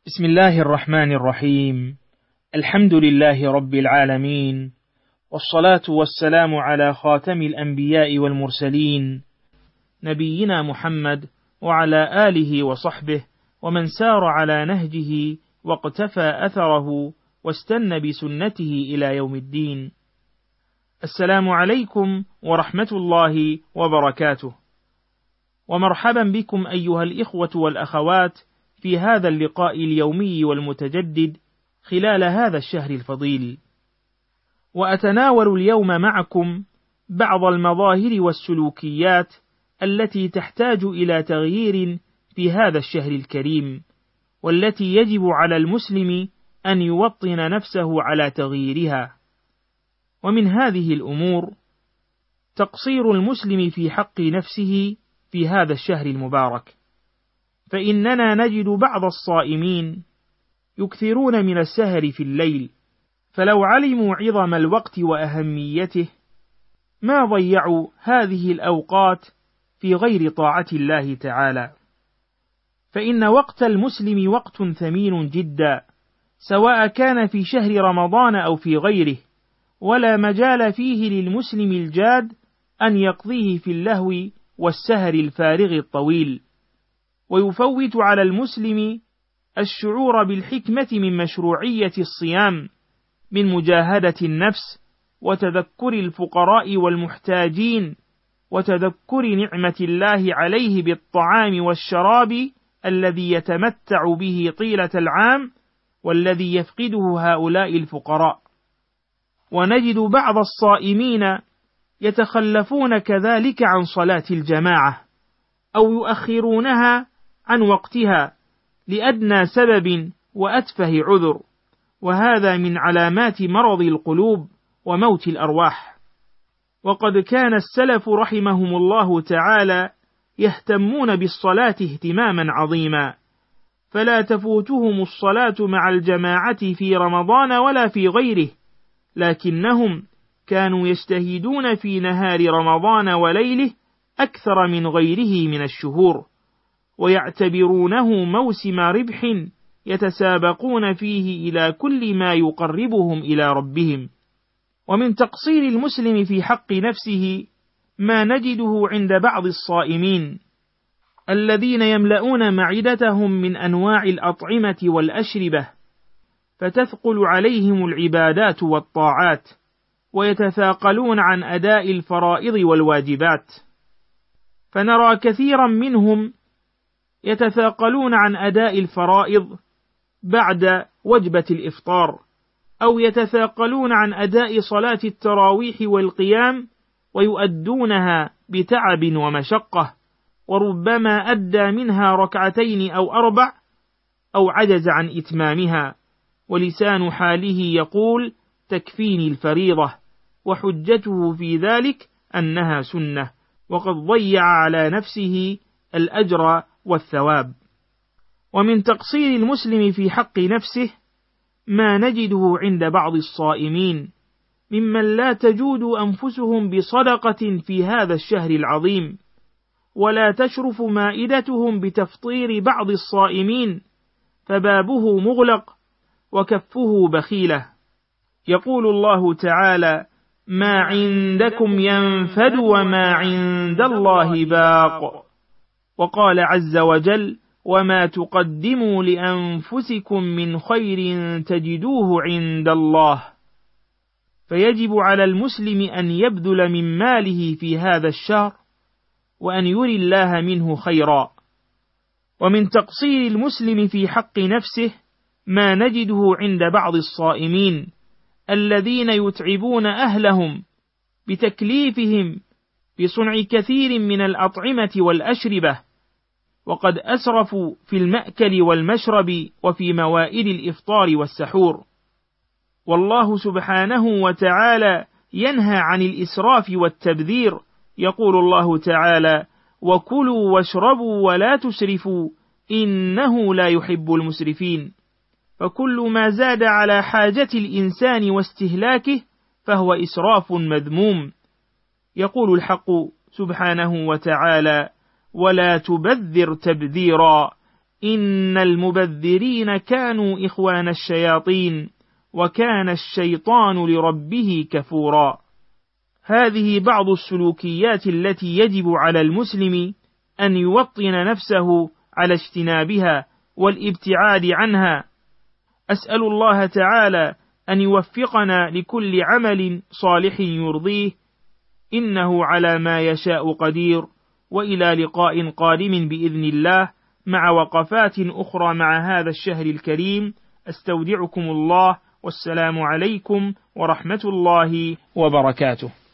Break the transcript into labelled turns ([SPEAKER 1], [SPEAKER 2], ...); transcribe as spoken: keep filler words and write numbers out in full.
[SPEAKER 1] بسم الله الرحمن الرحيم. الحمد لله رب العالمين، والصلاة والسلام على خاتم الأنبياء والمرسلين نبينا محمد وعلى آله وصحبه ومن سار على نهجه واقتفى أثره واستنى بسنته إلى يوم الدين. السلام عليكم ورحمة الله وبركاته، ومرحبا بكم أيها الإخوة والأخوات في هذا اللقاء اليومي والمتجدد خلال هذا الشهر الفضيل. وأتناول اليوم معكم بعض المظاهر والسلوكيات التي تحتاج إلى تغيير في هذا الشهر الكريم، والتي يجب على المسلم أن يوطن نفسه على تغييرها. ومن هذه الأمور تقصير المسلم في حق نفسه في هذا الشهر المبارك، فإننا نجد بعض الصائمين يكثرون من السهر في الليل، فلو علموا عظم الوقت وأهميته ما ضيعوا هذه الأوقات في غير طاعة الله تعالى. فإن وقت المسلم وقت ثمين جدا، سواء كان في شهر رمضان أو في غيره، ولا مجال فيه للمسلم الجاد أن يقضيه في اللهو والسهر الفارغ الطويل. ويفوت على المسلم الشعور بالحكمة من مشروعية الصيام، من مجاهدة النفس وتذكر الفقراء والمحتاجين، وتذكر نعمة الله عليه بالطعام والشراب الذي يتمتع به طيلة العام، والذي يفقده هؤلاء الفقراء. ونجد بعض الصائمين يتخلفون كذلك عن صلاة الجماعة، أو يؤخرونها عن وقتها لأدنى سبب وأتفه عذر، وهذا من علامات مرض القلوب وموت الأرواح. وقد كان السلف رحمهم الله تعالى يهتمون بالصلاة اهتماما عظيما، فلا تفوتهم الصلاة مع الجماعة في رمضان ولا في غيره، لكنهم كانوا يجتهدون في نهار رمضان وليله أكثر من غيره من الشهور، ويعتبرونه موسم ربح يتسابقون فيه إلى كل ما يقربهم إلى ربهم. ومن تقصير المسلم في حق نفسه ما نجده عند بعض الصائمين الذين يملؤون معدتهم من أنواع الأطعمة والأشربة، فتثقل عليهم العبادات والطاعات، ويتثاقلون عن أداء الفرائض والواجبات. فنرى كثيرا منهم يتثاقلون عن أداء الفرائض بعد وجبة الإفطار، أو يتثاقلون عن أداء صلاة التراويح والقيام ويؤدونها بتعب ومشقة، وربما أدى منها ركعتين أو أربع أو عجز عن إتمامها، ولسان حاله يقول تكفيني الفريضة، وحجته في ذلك أنها سنة، وقد ضيع على نفسه الأجر والثواب. ومن تقصير المسلم في حق نفسه ما نجده عند بعض الصائمين ممن لا تجود أنفسهم بصدقة في هذا الشهر العظيم، ولا تشرف مائدتهم بتفطير بعض الصائمين، فبابه مغلق وكفه بخيلة. يقول الله تعالى: ما عندكم ينفد وما عند الله باق. وقال عز وجل: وما تقدموا لأنفسكم من خير تجدوه عند الله. فيجب على المسلم أن يبذل من ماله في هذا الشهر، وأن يري الله منه خيرا. ومن تقصير المسلم في حق نفسه ما نجده عند بعض الصائمين الذين يتعبون أهلهم بتكليفهم بصنع كثير من الأطعمة والأشربة، وقد أسرفوا في المأكل والمشرب وفي موائد الإفطار والسحور. والله سبحانه وتعالى ينهى عن الإسراف والتبذير، يقول الله تعالى: وكلوا واشربوا ولا تسرفوا إنه لا يحب المسرفين. فكل ما زاد على حاجة الإنسان واستهلاكه فهو إسراف مذموم. يقول الحق سبحانه وتعالى: ولا تبذر تبذيرا إن المبذرين كانوا إخوان الشياطين وكان الشيطان لربه كفورا. هذه بعض السلوكيات التي يجب على المسلم أن يوطن نفسه على اجتنابها والابتعاد عنها. أسأل الله تعالى أن يوفقنا لكل عمل صالح يرضيه، إنه على ما يشاء قدير. وإلى لقاء قادم بإذن الله مع وقفات أخرى مع هذا الشهر الكريم. أستودعكم الله، والسلام عليكم ورحمة الله وبركاته.